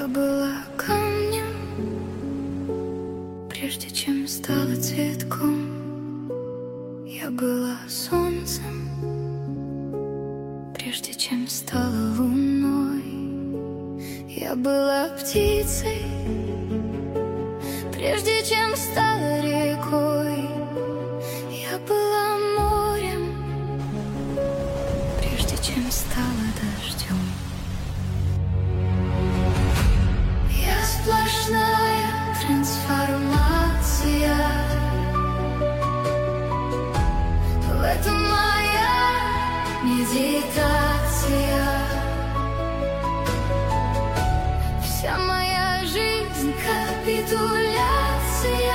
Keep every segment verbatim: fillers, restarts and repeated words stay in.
Я была камнем, прежде чем стала цветком. Я была солнцем, прежде чем стала луной. Я была птицей, прежде чем стала рекой. Я была морем, прежде чем стала дождем. Я сплошная трансформация. В этом моя медитация. Вся моя жизнь капитуляция.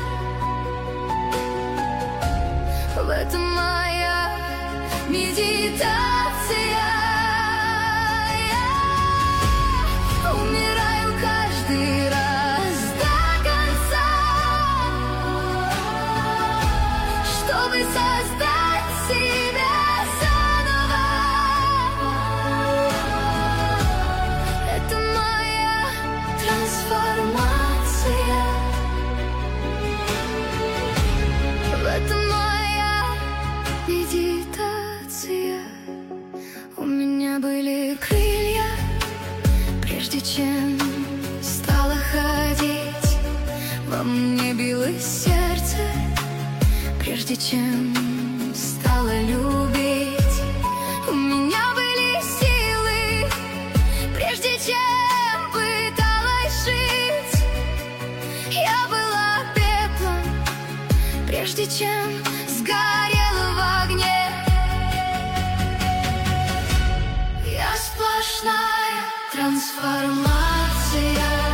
В этом моя медитация. Я умираю каждый раз до конца, чтобы создать себя заново. Это моя трансформация. В этом моя медитация. У меня были крылья, прежде чем стала ходить. Во мне билось сердце, прежде чем стала любить. У меня были силы, прежде чем пыталась жить. Я была пеплом, прежде чем сгорела в огне. Я сплошная трансформация.